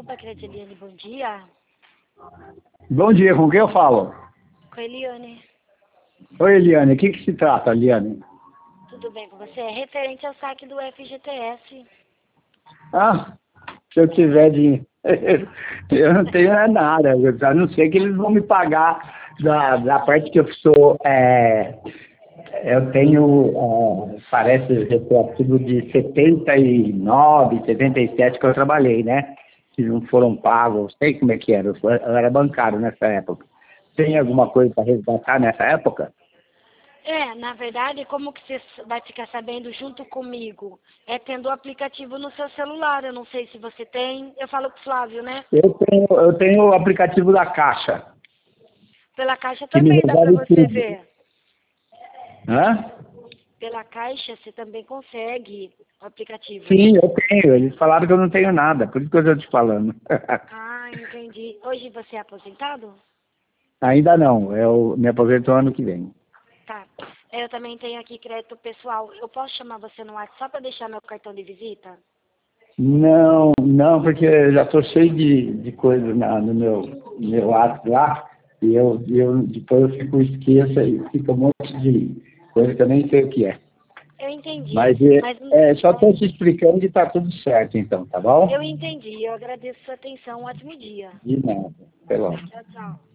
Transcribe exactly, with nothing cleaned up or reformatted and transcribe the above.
Bacrete Eliane, bom dia. Bom dia, com quem eu falo? Com a Eliane. Oi, Eliane, o que que se trata, Eliane? Tudo bem com você? É referente ao saque do F G T S. Ah, se eu tiver dinheiro. Eu não tenho é nada, a não ser que eles vão me pagar da, da parte que eu sou. É, eu tenho, é, parece, retroativo de setenta e nove, setenta e sete que eu trabalhei, né? Que não foram pagos, sei como é que era, eu sou- eu era bancário nessa época. Tem alguma coisa para resgatar nessa época? É, na verdade, como que você vai ficar sabendo junto comigo? É tendo o aplicativo no seu celular, eu não sei se você tem. Eu falo com o Flávio, né? Eu tenho, eu tenho o aplicativo da Caixa, Pela Caixa que me também dá para resolve você tudo. ver. Hã? Pela Caixa você também consegue o aplicativo. Sim, eu tenho. Eles falaram que eu não tenho nada, por isso que eu estou te falando. Ah, entendi. Hoje você é aposentado? Ainda não, eu me aposento ano que vem. Tá. Eu também tenho aqui crédito pessoal. Eu posso chamar você no WhatsApp só para deixar meu cartão de visita? Não, não, porque eu já estou cheio de, de coisas na, no meu, meu ato lá, e eu, eu depois eu fico esqueça e fica um monte de coisa que eu nem sei o que é. Eu entendi. Mas é, Mas é, só estou te explicando e está tudo certo então, tá bom? eu entendi. Eu agradeço a sua atenção. Um ótimo dia. De nada. Até logo. Tchau, tchau.